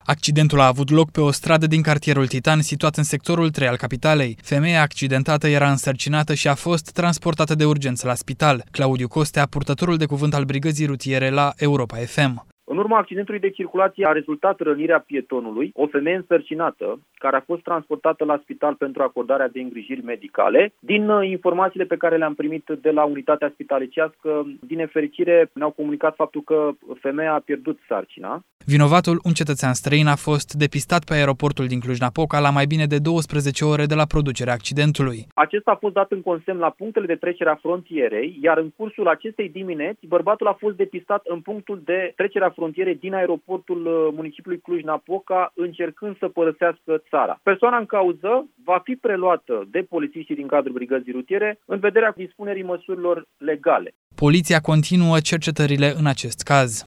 Accidentul a avut loc pe o stradă din cartierul Titan, situat în sectorul 3 al capitalei. Femeia accidentată era însărcinată și a fost transportată de urgență la spital. Claudiu Costea, purtătorul de cuvânt al brigăzii rutiere la Europa FM. În urma accidentului de circulație a rezultat rănirea pietonului, o femeie însărcinată, care a fost transportată la spital pentru acordarea de îngrijiri medicale. Din informațiile pe care le-am primit de la unitatea spitalicească, din nefericire ne-au comunicat faptul că femeia a pierdut sarcina. Vinovatul, un cetățean străin, a fost depistat pe aeroportul din Cluj-Napoca la mai bine de 12 ore de la producerea accidentului. Acesta a fost dat în consemn la punctele de trecere a frontierei, iar în cursul acestei dimineți, bărbatul a fost depistat în punctul de trecere a frontierei din aeroportul municipiului Cluj-Napoca, încercând să părăsească țara. Persoana în cauză va fi preluată de polițiștii din cadrul brigăzii rutiere în vederea dispunerii măsurilor legale. Poliția continuă cercetările în acest caz.